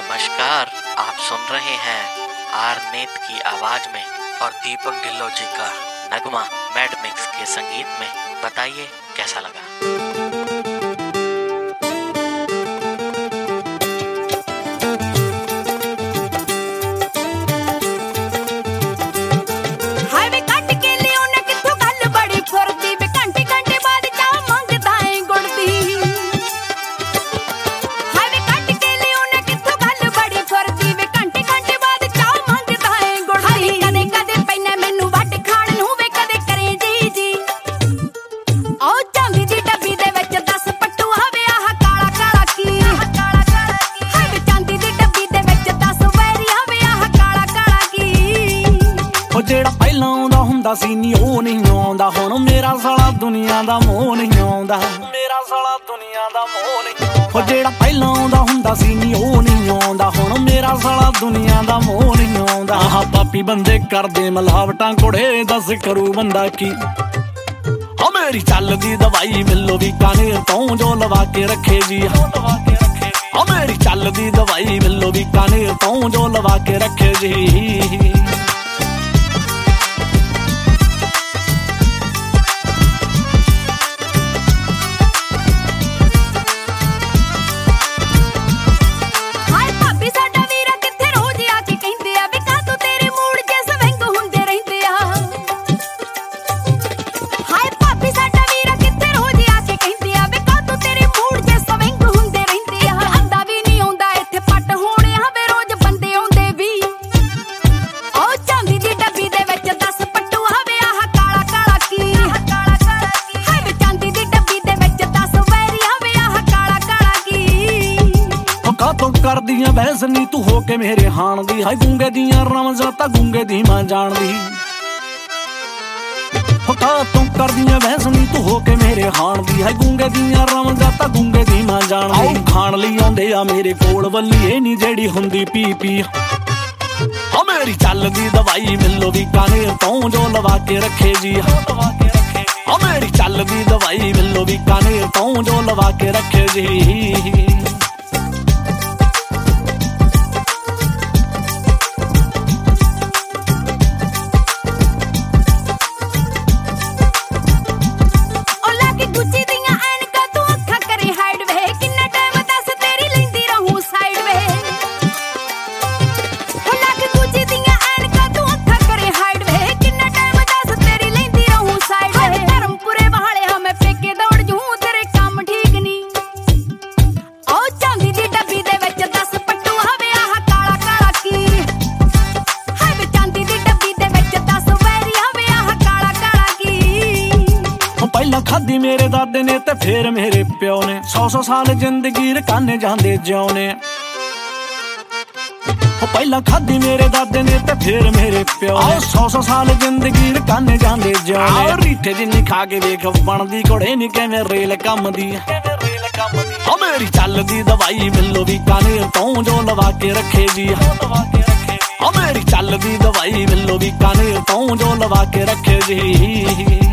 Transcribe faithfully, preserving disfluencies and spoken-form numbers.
नमस्कार, आप सुन रहे हैं आर नेत की आवाज में और दीपक ढिल्लो जी का नगमा मैड मिक्स के संगीत में। बताइए कैसा लगा। ਜਿਹੜਾ ਪਹਿਲਾਂ ਆਉਂਦਾ ਹੁੰਦਾ ਸੀ ਨੀ ਉਹ ਨਹੀਂ ਆਉਂਦਾ ਹੁਣ। ਮੇਰਾ ਸਾਲਾ ਦੁਨੀਆ ਦਾ ਮੋਹ ਨਹੀਂ ਆਉਂਦਾ, ਮੇਰਾ ਸਾਲਾ ਦੁਨੀਆ ਦਾ ਮੋਹ ਨਹੀਂ ਆਉਂਦਾ। ਜਿਹੜਾ ਪਹਿਲਾਂ ਆਉਂਦਾ ਹੁੰਦਾ ਸੀ ਨੀ ਉਹ ਨਹੀਂ ਆਉਂਦਾ ਹੁਣ। ਮੇਰਾ ਸਾਲਾ ਦੁਨੀਆ ਦਾ ਮੋਹ ਨਹੀਂ ਆਉਂਦਾ। ਆਹ ਪਾਪੀ ਬੰਦੇ ਕਰਦੇ ਮਿਲਾਵਟਾਂ ਕੁੜੇ, ਦੱਸ ਕਰੂ ਬੰਦਾ ਕੀ। ਆ ਮੇਰੀ ਚੱਲਦੀ ਦਵਾਈ ਮਿਲੋ ਵੀ ਕਾਨੇਰ ਤੋਂ ਜੋ ਲਵਾ ਕੇ ਰੱਖੇ ਜੀ। ਆ ਮੇਰੀ ਚੱਲਦੀ ਦਵਾਈ ਮਿਲੋ ਵੀ ਕਾਨੇਰ ਤੋਂ ਜੋ ਲਵਾ ਕੇ ਰੱਖੇ ਜੀ। ਤੂੰ ਕਰਦੀਆਂ ਬਹਿਸ ਨੀ ਤੂੰ ਹੋ ਕੇ ਮੇਰੇ ਹਾਣ ਦੀ। ਹਾਏ ਗੂੰਗੇ ਦੀਆਂ ਰਮਜ਼ਾਂ ਤਾਂ ਗੂੰਗੇ ਦੀ ਮਾਂ ਜਾਣਦੀ। ਫਕਾ ਤੂੰ ਕਰਦੀਆਂ ਬਹਿਸ ਨੀ ਤੂੰ ਹੋ ਕੇ ਮੇਰੇ ਹਾਣ ਦੀ। ਹਾਏ ਗੂੰਗੇ ਦੀਆਂ ਰਮਜ਼ਾਂ ਤਾਂ ਗੂੰਗੇ ਦੀ ਮਾਂ ਜਾਣਦੀ। ਖਾਣ ਲਈ ਆਉਂਦੇ ਆ ਮੇਰੇ ਕੋਲ ਵੱਲੀਏ ਨੀ ਜਿਹੜੀ ਹੁੰਦੀ ਪੀ ਪੀ। ਆ ਮੇਰੀ ਚੱਲਦੀ ਦਵਾਈ ਮਿਲੋ ਵੀ ਕਾਨੇਰ ਤੋਂ ਜੋ ਲਵਾ ਕੇ ਰੱਖੇ ਜੀ। ਆ ਮੇਰੀ ਚੱਲਦੀ ਦਵਾਈ ਮਿਲੋ ਵੀ ਕਾਨੇਰ ਤੋਂ ਜੋ ਲਵਾ ਕੇ ਰੱਖੇ ਜੀ। ਪਹਿਲਾਂ ਖਾਦੀ ਮੇਰੇ ਦਾਦੇ ਨੇ ਤੇ ਫੇਰ ਮੇਰੇ ਪਿਓ ਨੇ। ਸੌ ਸੌ ਸਾਲ ਜ਼ਿੰਦਗੀ ਰਕਾਨੇ ਜਾਂਦੇ ਜਿਉਣੇ। ਪਹਿਲਾਂ ਖਾਦੀ ਮੇਰੇ ਦਾਦੇ ਨੇ ਤੇ ਫੇਰ ਮੇਰੇ ਪਿਓ ਨੇ। ਸੌ ਸੌ ਸਾਲ ਜ਼ਿੰਦਗੀ ਰਕਾਨੇ ਜਾਂਦੇ ਜਿਉਣੇ। ਰੀਠੇ ਜਿੰਨੀ ਖਾ ਕੇ ਵੇਖ ਬਣਦੀ ਘੋੜੇ ਨੀ ਕਿਵੇਂ ਰੇਲ ਕੰਮ ਦੀ। ਆ ਮੇਰੀ ਚੱਲਦੀ ਦਵਾਈ ਮਿਲੋ ਵੀ ਕਾਨੇਰ ਤੋਂ ਜੋ ਲਵਾ ਕੇ ਰੱਖੇ ਜੀ। ਆ ਮੇਰੀ ਚੱਲਦੀ ਦਵਾਈ ਮਿਲੋ ਵੀ ਕਾਨੇਰ ਤੋਂ ਜੋ ਲਵਾ ਕੇ ਰੱਖੇ ਜੀ।